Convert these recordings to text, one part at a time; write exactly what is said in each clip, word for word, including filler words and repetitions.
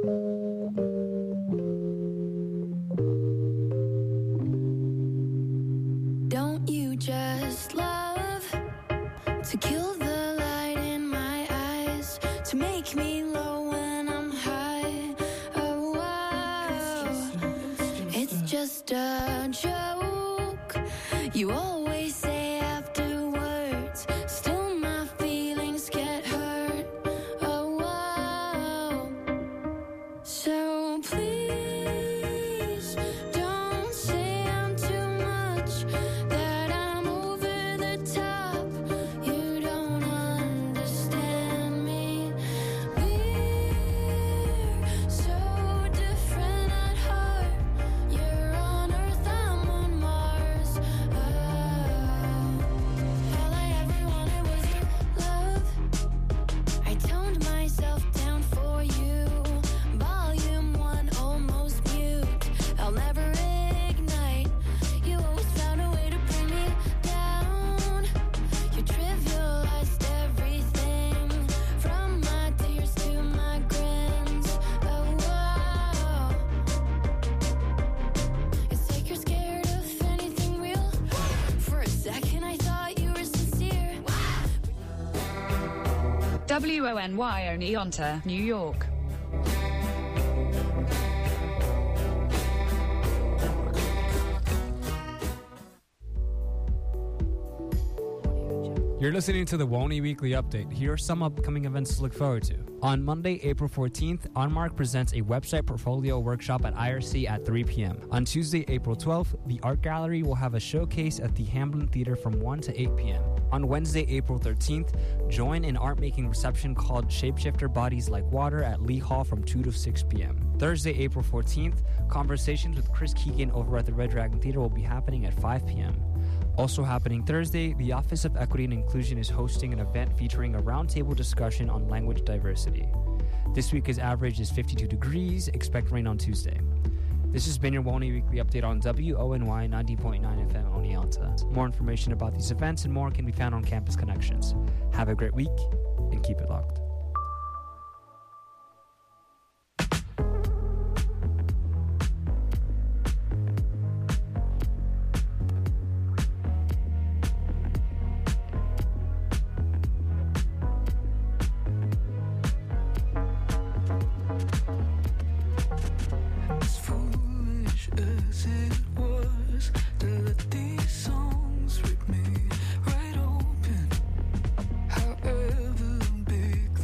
Don't you just love to kill the light in my eyes, to make me low when I'm high? Oh, wow. It's just a joke. You always say afterwards, still my feelings get hurt. Oh, wow. So please don't say I'm too much, that I'm over the top. You don't understand me. We're so different at heart. You're on Earth, I'm on Mars. Oh, all I ever wanted was your love. I toned myself down for you. Volume one, almost mute. I'll never ignite. You always found a way to bring me down. You trivialized everything, from my tears to my grins. Oh, wow. It's like you're scared of anything real. For a second I thought you were sincere. W O N Y Oneonta, New York. You're listening to the Wony Weekly Update. Here are some upcoming events to look forward to. On Monday, April fourteenth, Onmark presents a website portfolio workshop at I R C at three p.m. On Tuesday, April twelfth, the Art Gallery will have a showcase at the Hamblin Theater from one to eight p.m. On Wednesday, April thirteenth, join an art-making reception called Shapeshifter Bodies Like Water at Lee Hall from two to six p.m. Thursday, April fourteenth, conversations with Chris Keegan over at the Red Dragon Theater will be happening at five p.m. Also happening Thursday, the Office of Equity and Inclusion is hosting an event featuring a roundtable discussion on language diversity. This week's average is fifty-two degrees. Expect rain on Tuesday. This has been your Wony Weekly Update on W O N Y ninety point nine F M Oneonta. More information about these events and more can be found on Campus Connections. Have a great week and keep it locked. However big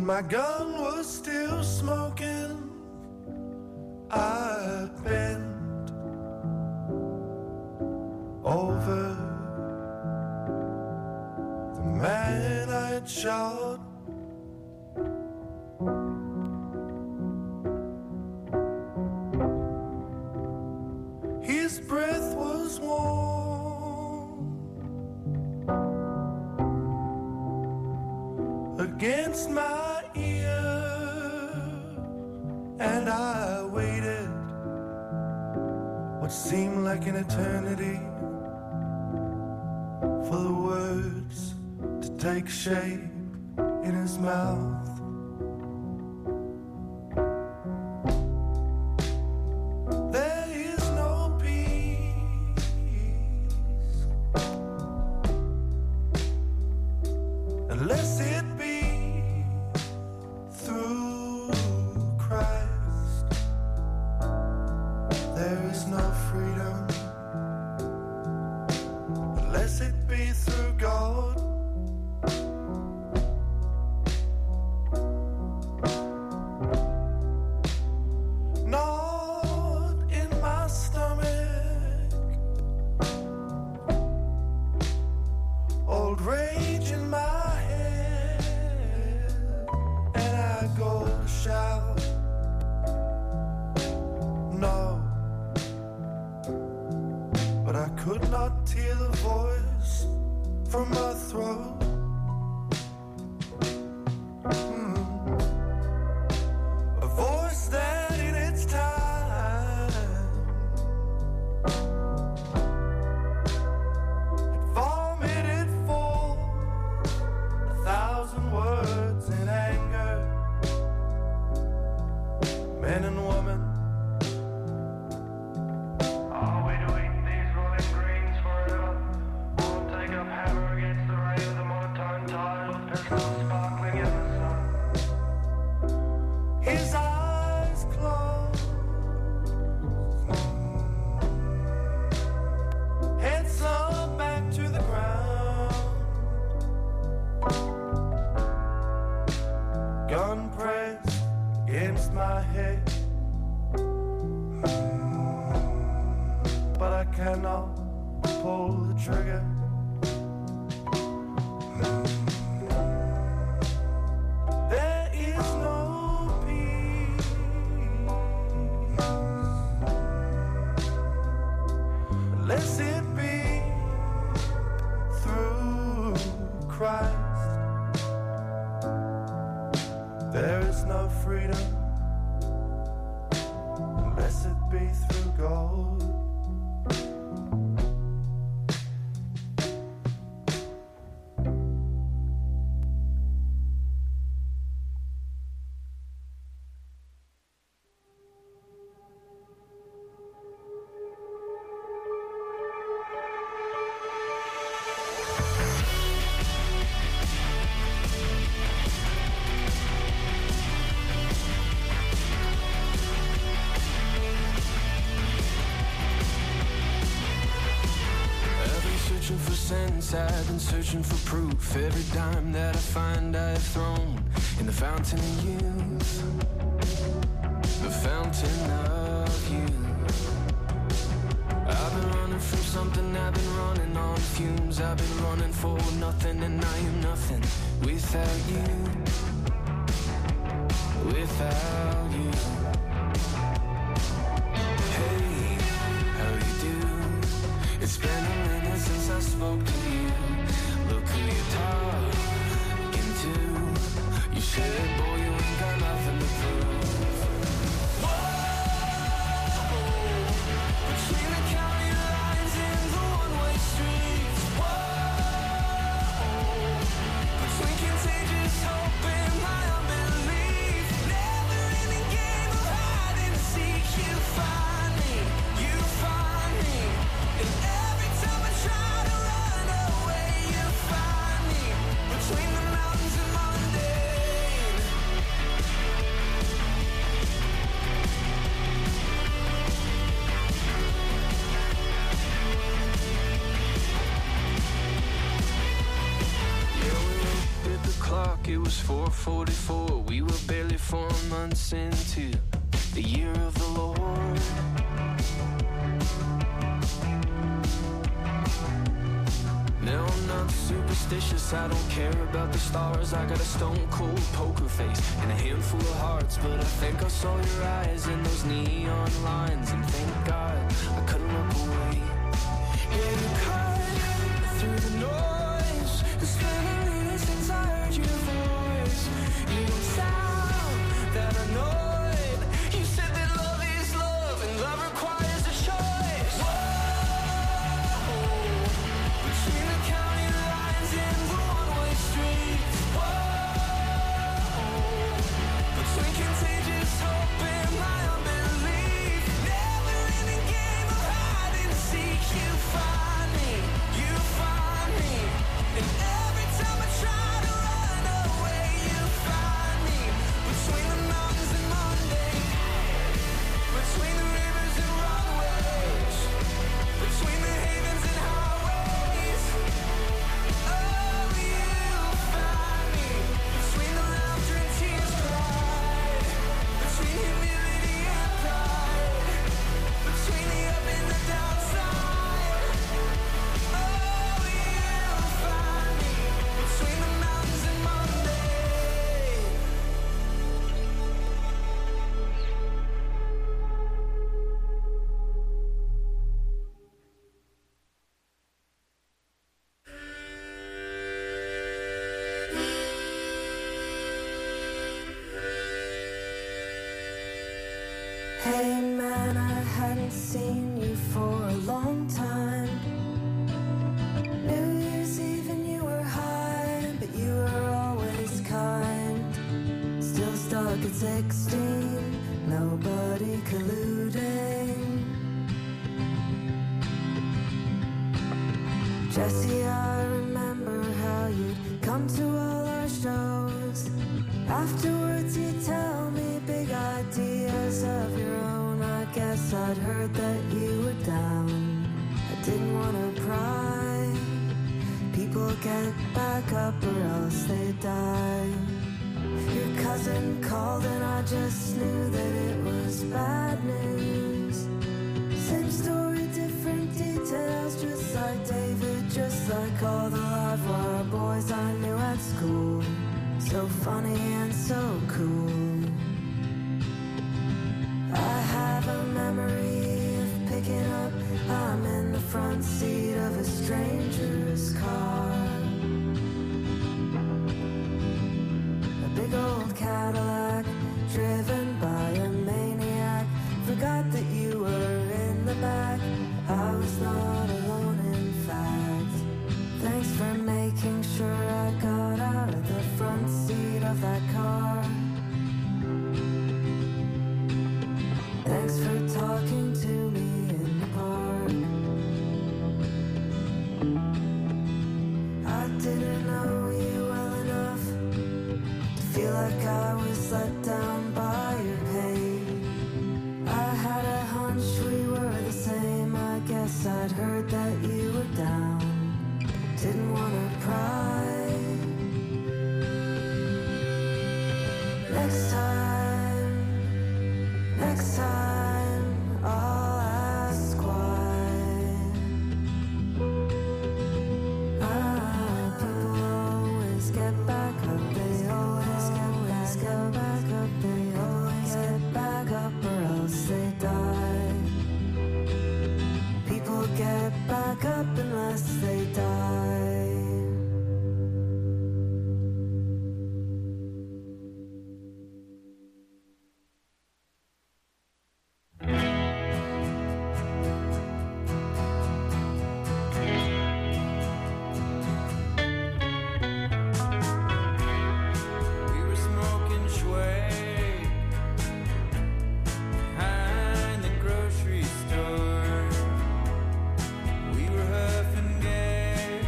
When my gun was still smoking, I bent over the man I had shot. His breath was warm against my ear, and I waited what seemed like an eternity for the words to take shape in his mouth. There is no peace unless it be through Christ. There is no freedom unless it be through God. Not in my stomach, old rage in my head, and I go to shout. No, but I could not tear the voice from my throat. Mm. A voice that in its time had vomited forth a thousand words in anger. Men and women, are we to eat these rolling greens forever? Won't take up hammer against the ray of the monotone tide with pistols sparkling in the sun. his eyes closed, head sunk back to the ground, gun pressed against my head, but I cannot pull the trigger. There is no peace unless it be through Christ. There is no freedom unless it be through God. Searching for sense, I've been searching for proof. Every dime that I find I have thrown in the fountain of youth, the fountain of youth. I've been running from something, I've been running on fumes. I've been running for nothing, and I am nothing without you, without you. Hey, how you do? It's been a minute since I spoke to you. Look who you're talking to. You said, boy, you ain't got nothing to prove. Whoa, between the county lines and the one-way streets. Whoa, between contagious hope and my unbelief. Never-ending game of hide and it was four forty-four. We were barely four months into the year of the Lord. Now I'm not superstitious, I don't care about the stars. I got a stone cold poker face and a handful of hearts, but I think I saw your eyes in those neon lines, and thank God I couldn't look away. Yeah, you cut through the noise. It's been a minute since I heard your voice. You don't sound that annoyed. You said that love is love and love requires a choice. Whoa, between the county lines and the one-way streets. Whoa, between contagious hope and my unbelief. Never-ending game of hide and seek. You find me, you find me, and every time I try to run away, you find me. Between the mountains and Monday, between the rivers and runways, between the havens and highways. Oh, you find me. Between the laughter and tears cried, between humility and pride, between the up and the downside. Oh, you find me. Between the mountains and Monday. Hey man, I hadn't seen you for a long time. New Year's Eve and you were high, but you were always kind. Still stuck at sixteen, nobody colluding. Jesse, I remember how you'd come to all our shows. Afterwards you'd tell me big ideas of your own. I guess I'd heard that you were down. I didn't want to pry. People get back up or else they die. Your cousin called and I just knew that it was bad news. Same story, different details, just like David, just like all the live wire boys I knew at school. So funny and so cool. I have a memory of picking up, I'm in the front seat of a stranger's car. A big old Cadillac, driven by a maniac. Forgot that you were in the back, I was not alone in fact. Thanks for making sure I got out of the front seat of that car. Thanks for talking to me in the park. I didn't know you well enough to feel like I was let down by your pain. I had a hunch we were the same. I guess I'd heard that you were down. Didn't wanna pry. Next time, next time, I'll ask why. Ah, people always get back up. They always get back up. They always get back up or else they die. People get back up unless they die. We were smoking Schway behind the grocery store. We were huffing gas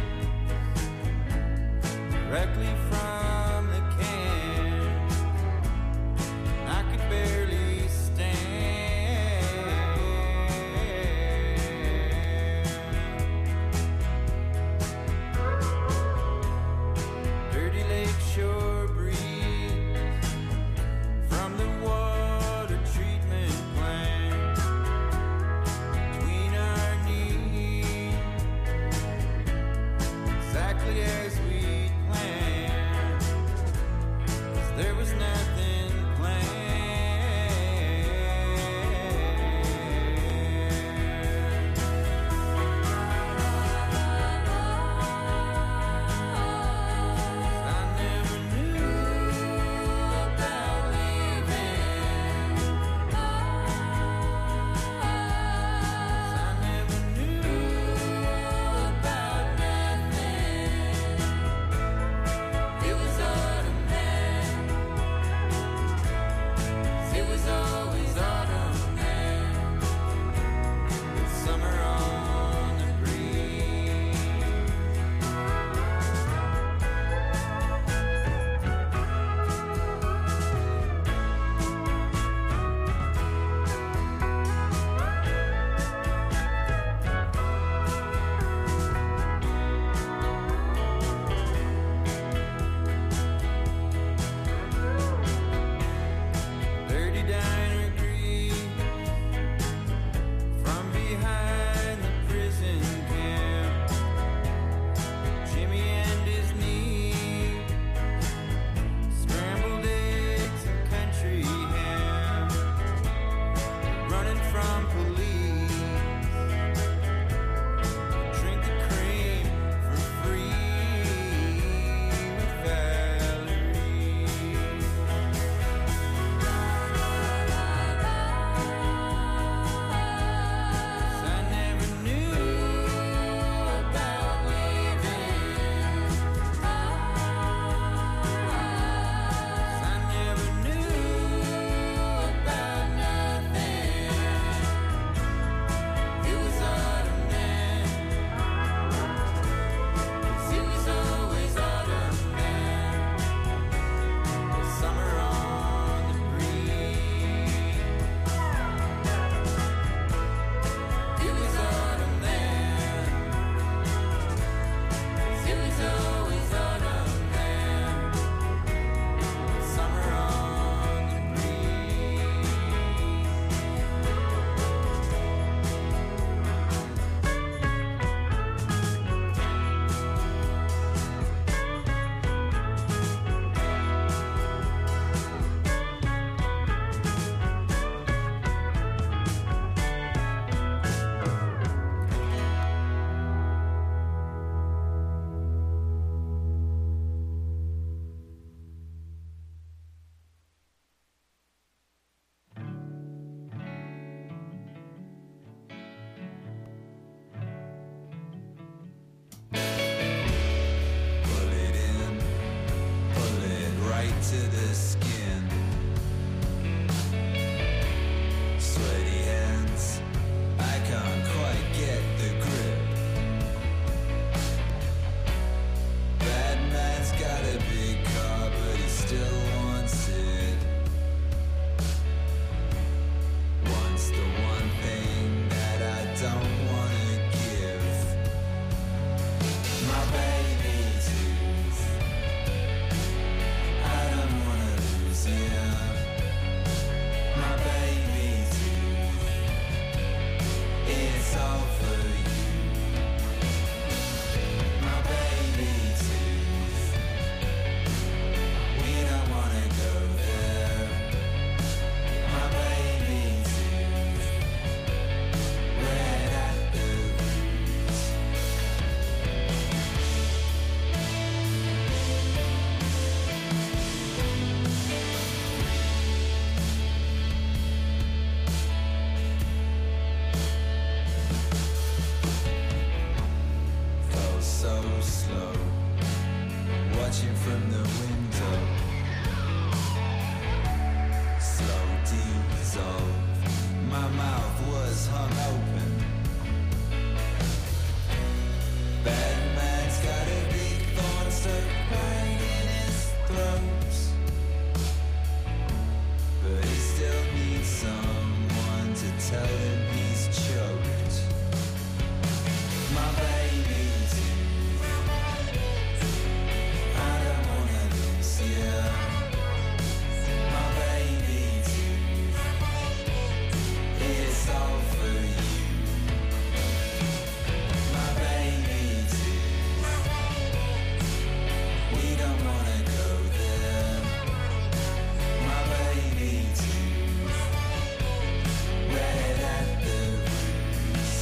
directly from the can. I could barely stand. Dirty Lake Shore to the skin. Sweaty hands, I can't quite get the grip. Bad man's got a big car, but he still wants it. Wants the one thing that I don't wanna give. My baby tooth, I don't wanna lose you. My baby tooth, it's all for you. My baby tooth, we don't wanna go there. My baby tooth, red at the roots. Felt so slow, watching from the window. Slow dissolve, my mouth was hung open. Bad man's got a big thorn stuck right in his throat, but he still needs someone to tell him he's choked. My baby tooth, I don't wanna lose you. My baby tooth, it's all for you. My baby tooth, we don't wanna go there. My baby tooth, red at the roots.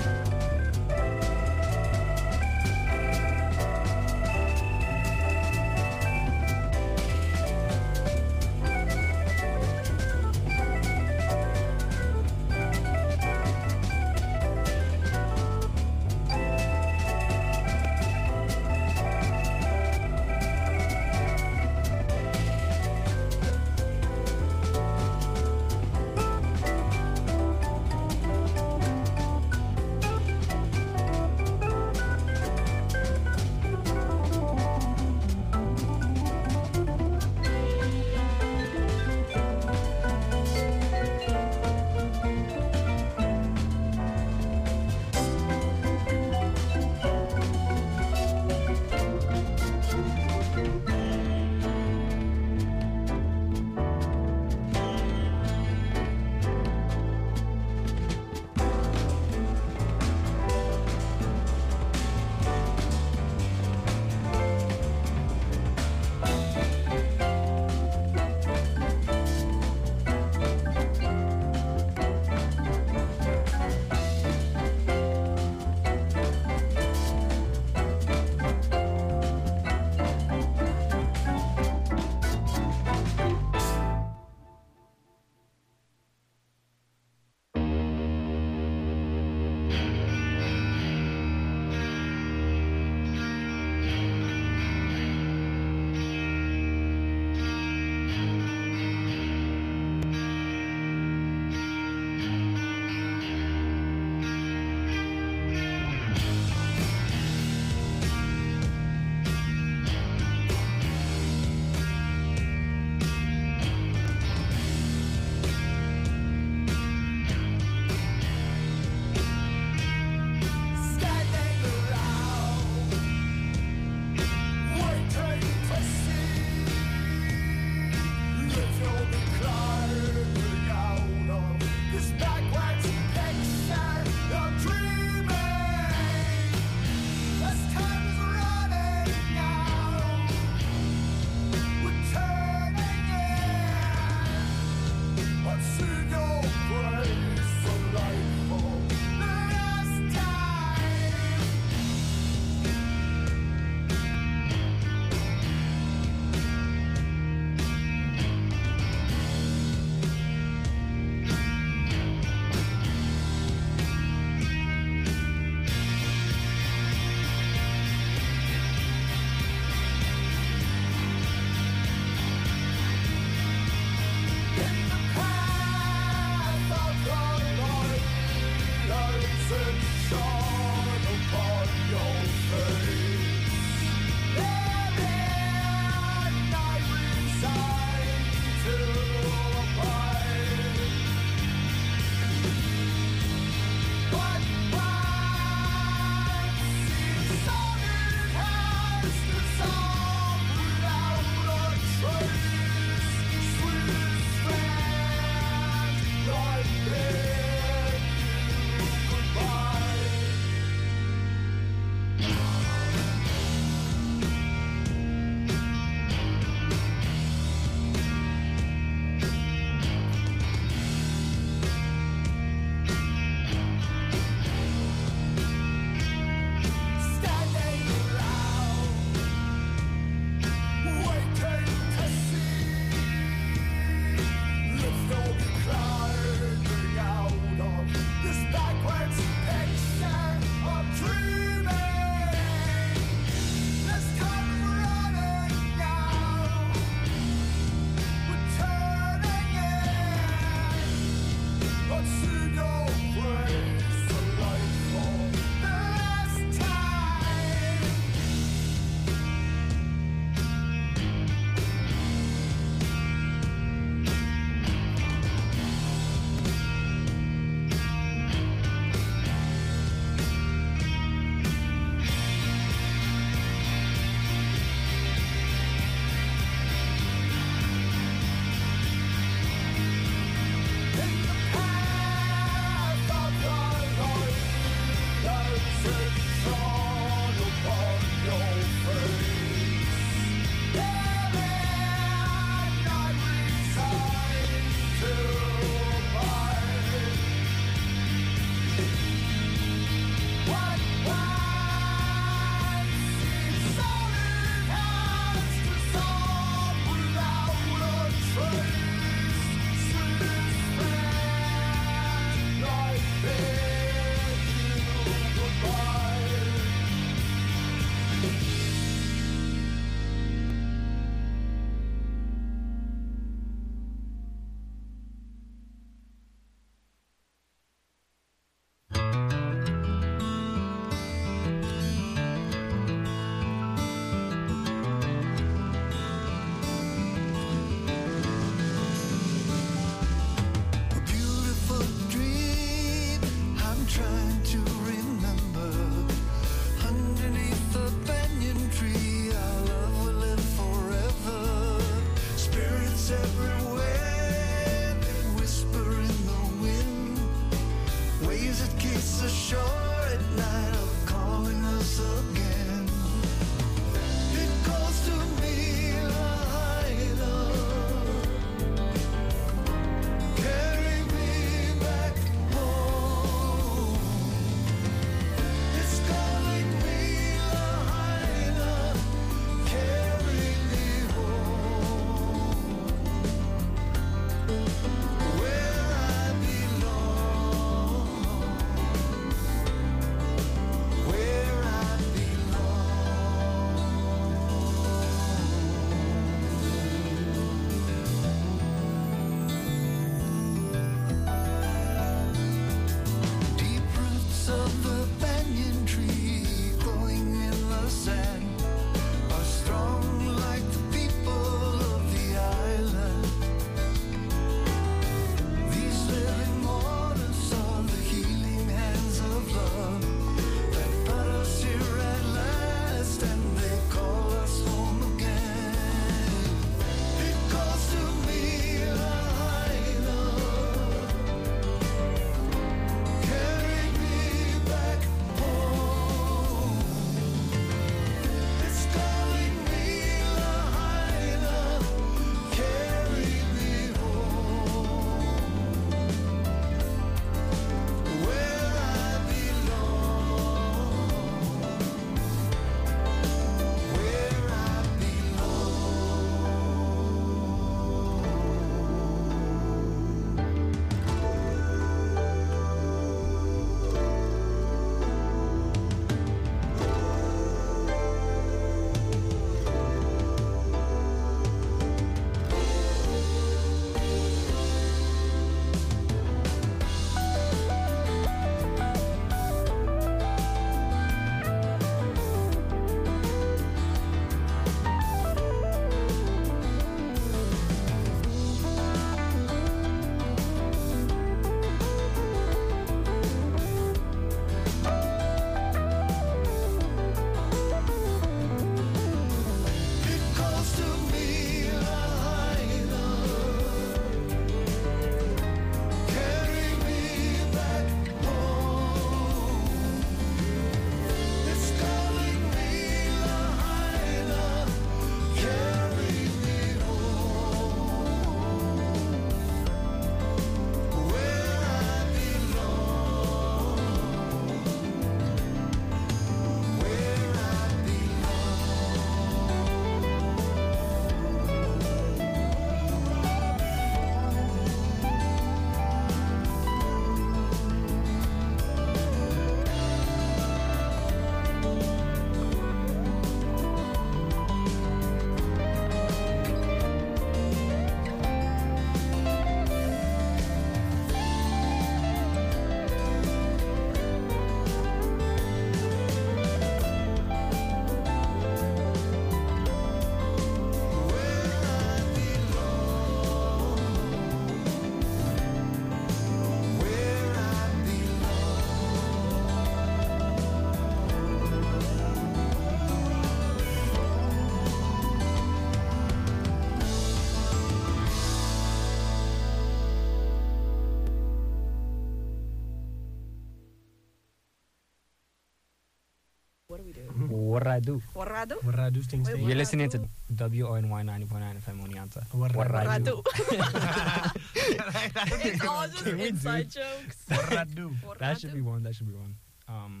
Warradu. Warradu? Warradu things. You're listening to W O N Y ninety point nine F M Oneonta. Warradu. Warradu. It's all just inside jokes. Warradu. That should be one. That should be one. Um.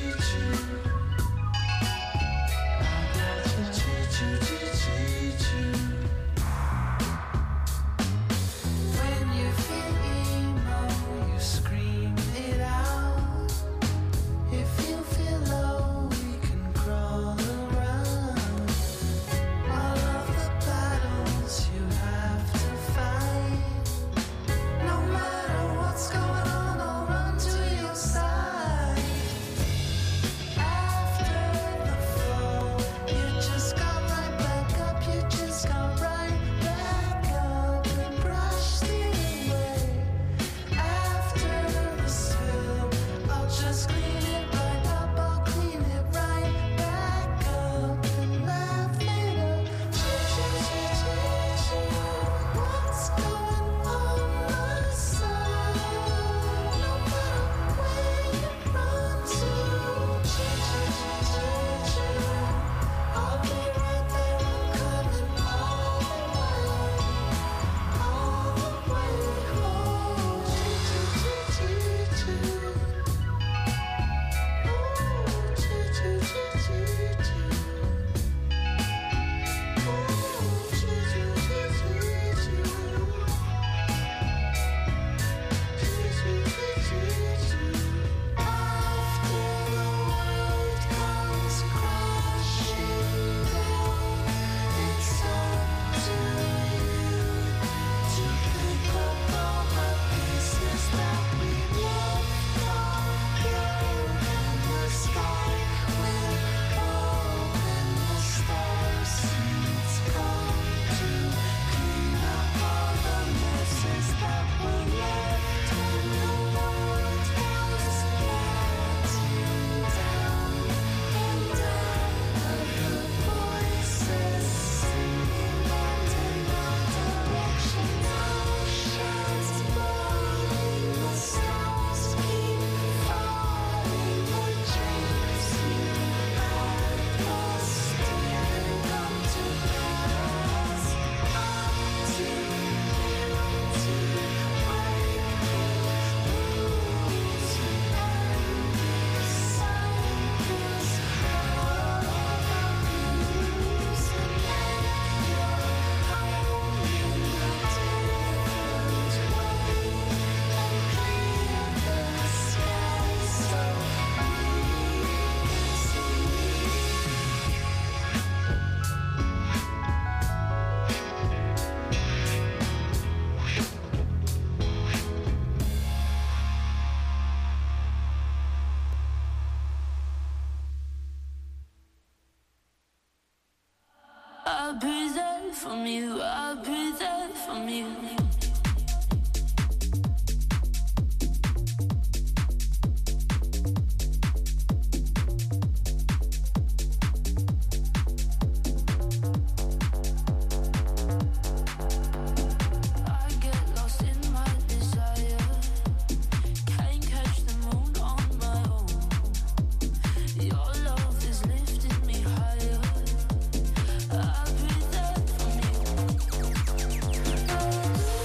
I'll breathe out from you, I'll breathe out from you. Love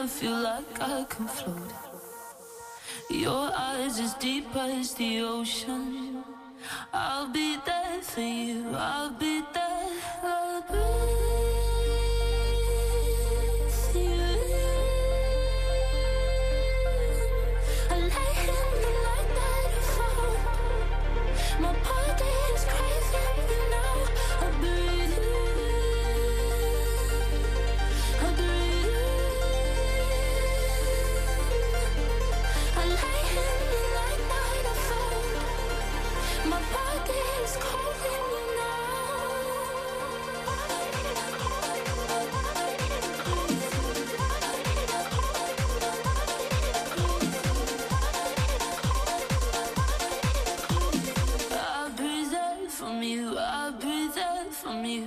I feel like I can float. Your eyes as deep as the ocean. I'll be there for you, I'll be there. I'll breathe you in. I lay in the light that I found. My body is craving you now. I breathe you. I breathe you. I lay in the light that I found. My body is calling you now. I breathe out from you, I breathe out from you.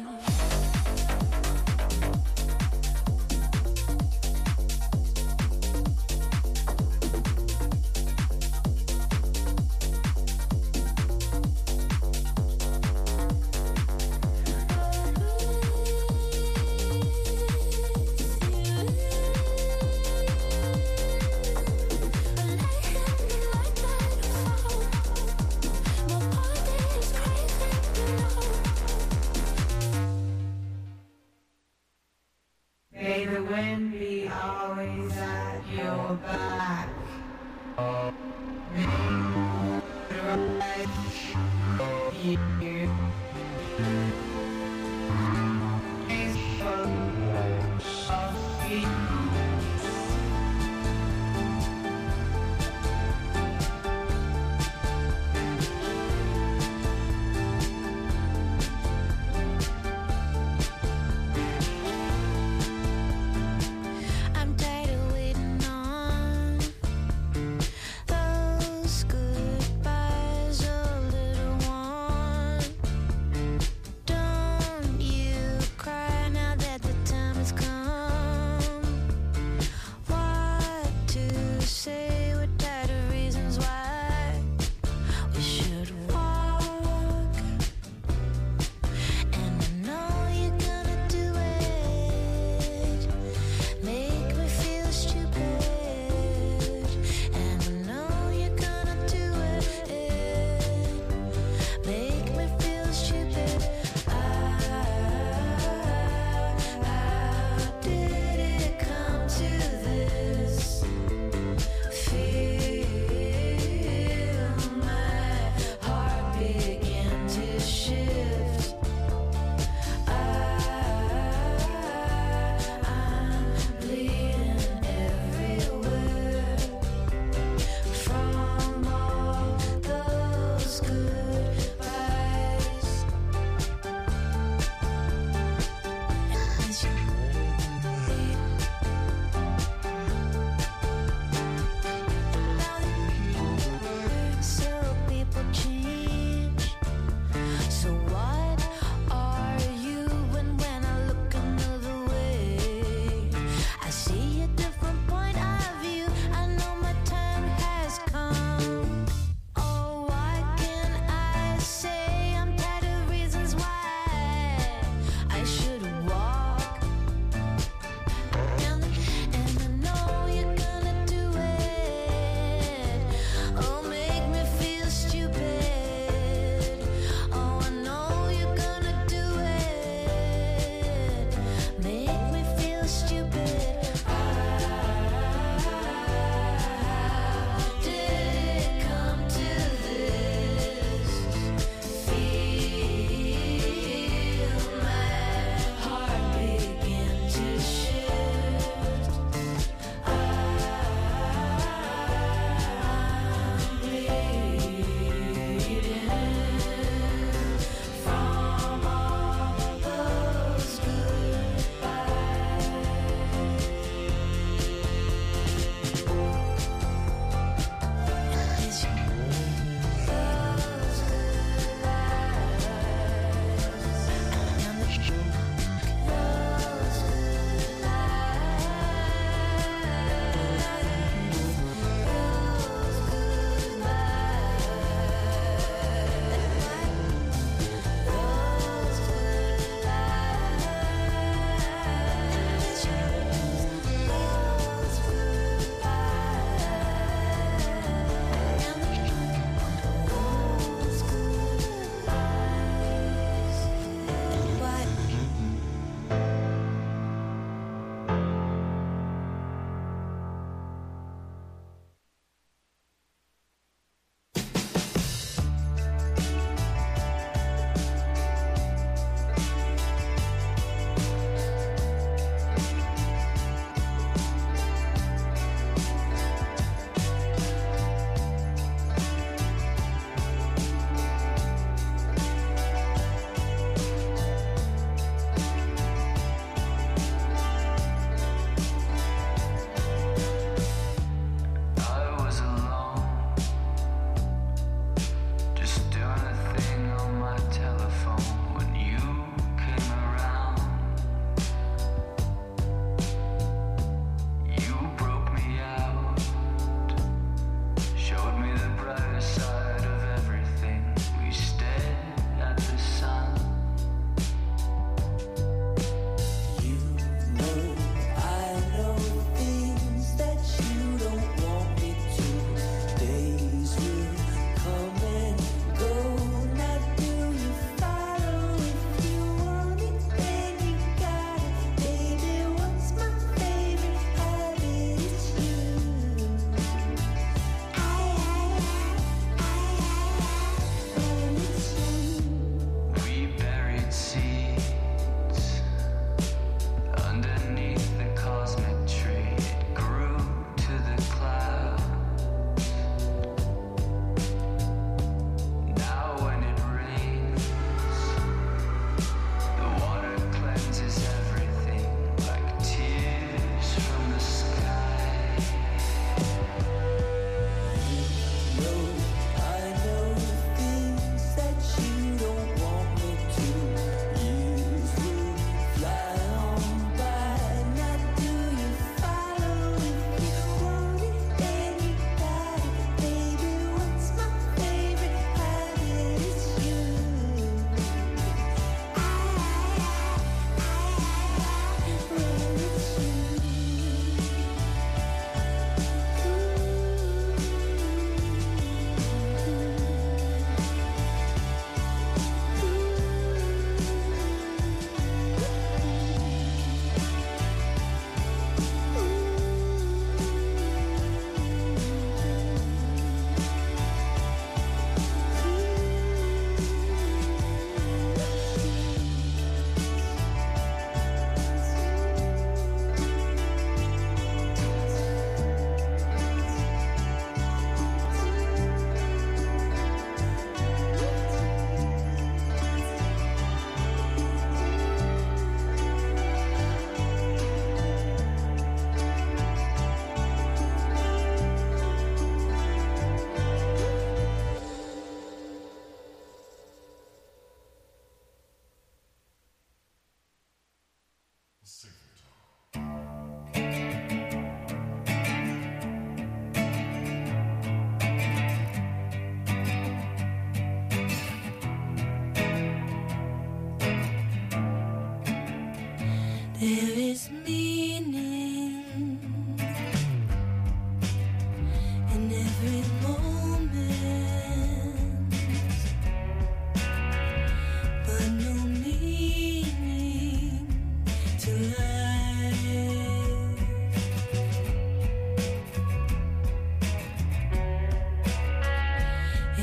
May the wind be always at your back. May the right you. Graceful of feet. I'm tired of waiting on those goodbyes, a little one. Don't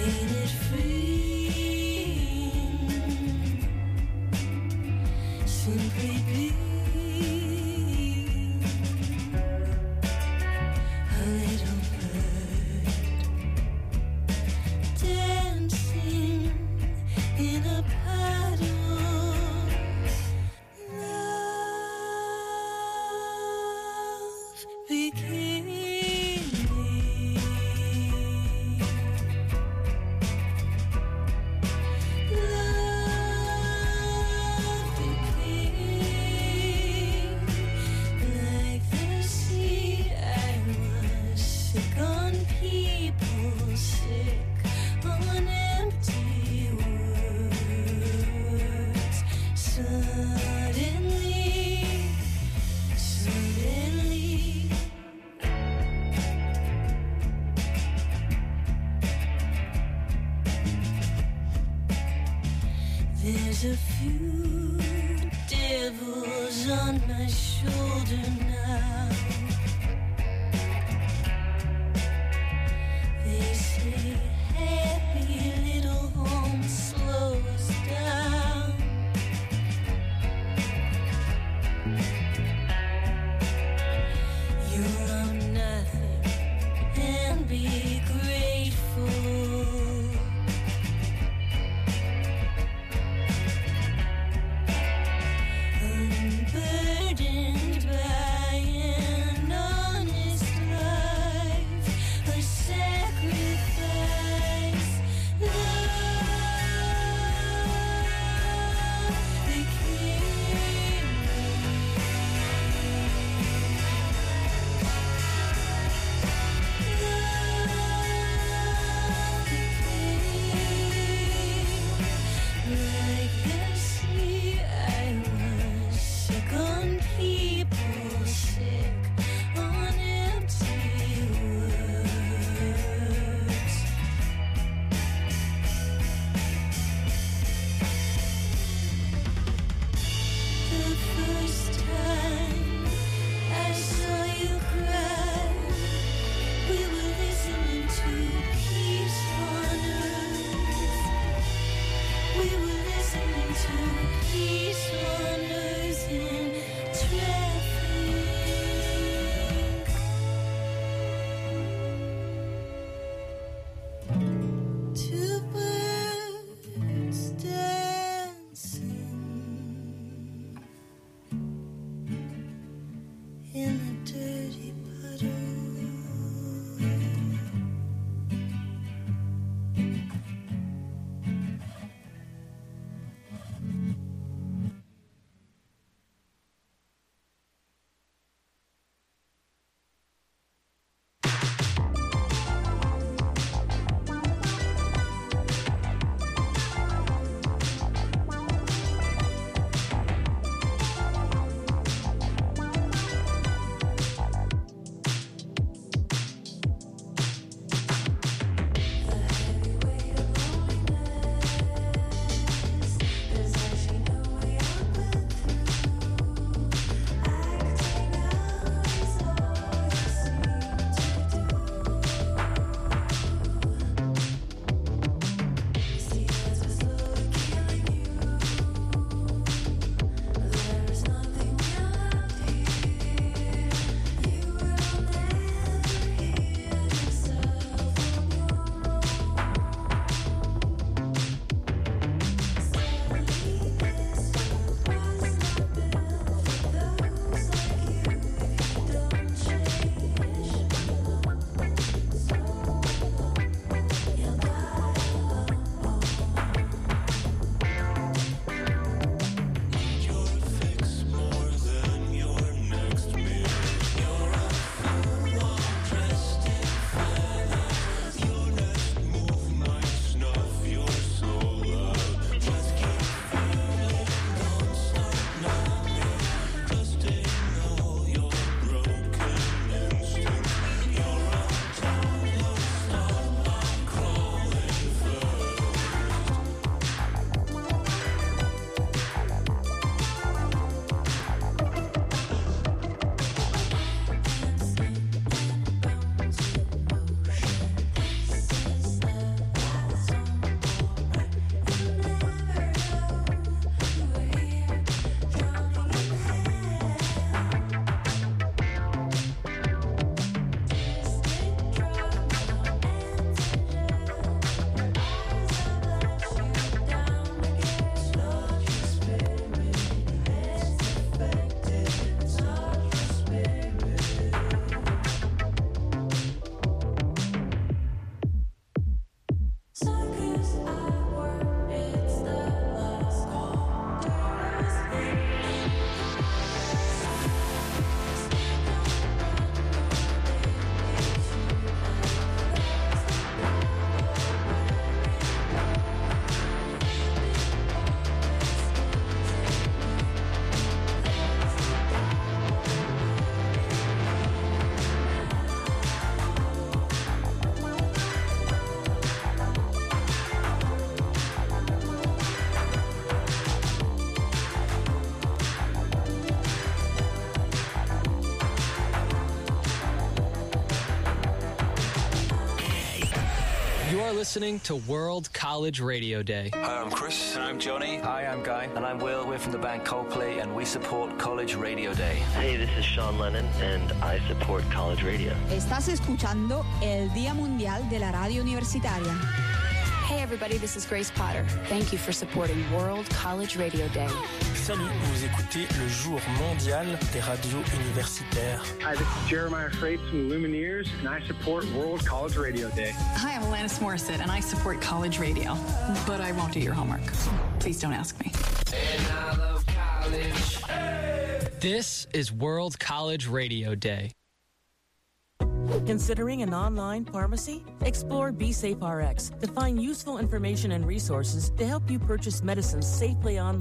Ain't it freeing? Simply being a little bird dancing in a puddle. Love became me. Love became like the sea. I was sick on people, sick on empty words. Suddenly, suddenly, there's a few devils on my shoulder now. They say happy little home slows down. You'll own nothing and be grateful. Unburdened by an Listening to World College Radio Day. Hi, I'm Chris. And I'm Johnny. Hi, I'm Guy. And I'm Will. We're from the band Coldplay, and we support College Radio Day. Hey, this is Sean Lennon, and I support College Radio. Estás escuchando el Día Mundial de la Radio Universitaria. Hey everybody, this is Grace Potter. Thank you for supporting World College Radio Day. Salut, vous écoutez le jour mondial des radios universitaires. Hi, this is Jeremiah Freites from the Lumineers, and I support World College Radio Day. Hi, I'm Alanis Morissette, and I support college radio. But I won't do your homework. Please don't ask me. And I love college. Hey! This is World College Radio Day. Considering an online pharmacy? Explore BeSafeRx to find useful information and resources to help you purchase medicines safely online.